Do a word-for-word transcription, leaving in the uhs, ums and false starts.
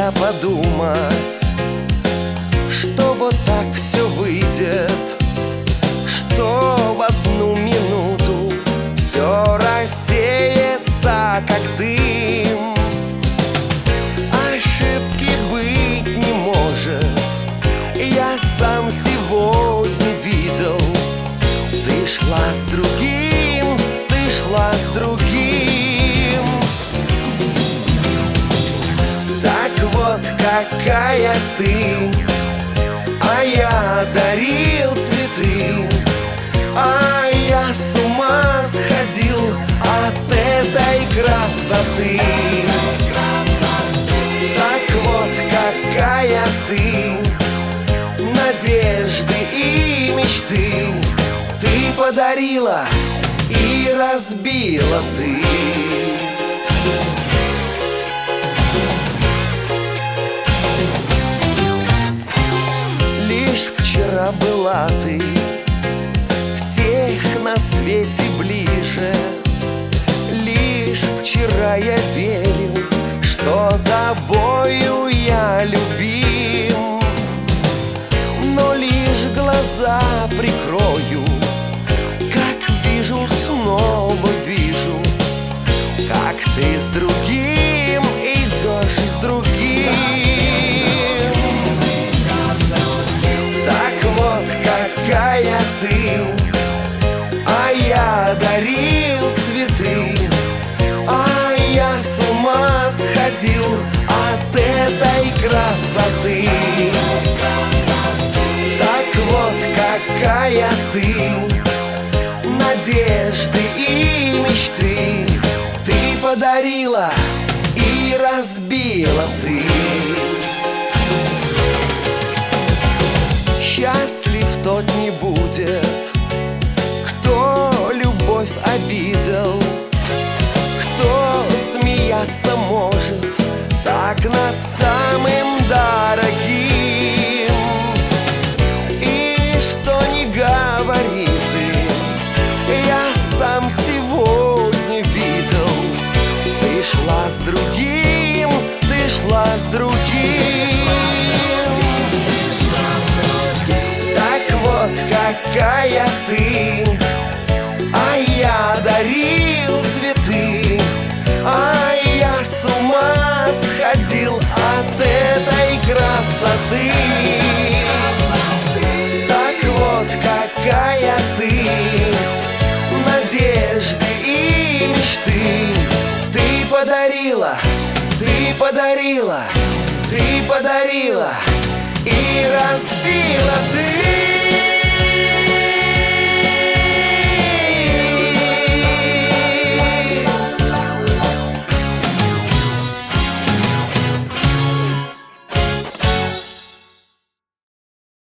нельзя подумать, что вот так все выйдет, что в одну минуту все рассеется, как дым. Ошибки быть не может, я сам сегодня видел. Ты шла с другим, ты шла с другим. Так вот какая ты, а я дарил цветы, а я с ума сходил от этой красоты. Так вот какая ты, надежды и мечты ты подарила и разбила ты. Лишь вчера была ты всех на свете ближе. Лишь вчера я верил, что тобою я любим. Но лишь глаза прикрою, как вижу, снова вижу, как ты с другим идешь с другим. Так вот какая ты, а я дарил цветы, а я с ума сходил от этой красоты. Так вот какая ты, надежды и мечты ты подарила и разбила ты. Счастлив тот не будет, кто любовь обидел, кто смеяться может так над самым дорогим. И что ни говори ты, я сам сегодня видел. Ты шла с другим, ты шла с другим. Так вот какая ты, а я дарил цветы, а я с ума сходил от этой красоты. Так вот какая ты, надежды и мечты ты подарила, ты подарила, ты подарила и разбила ты.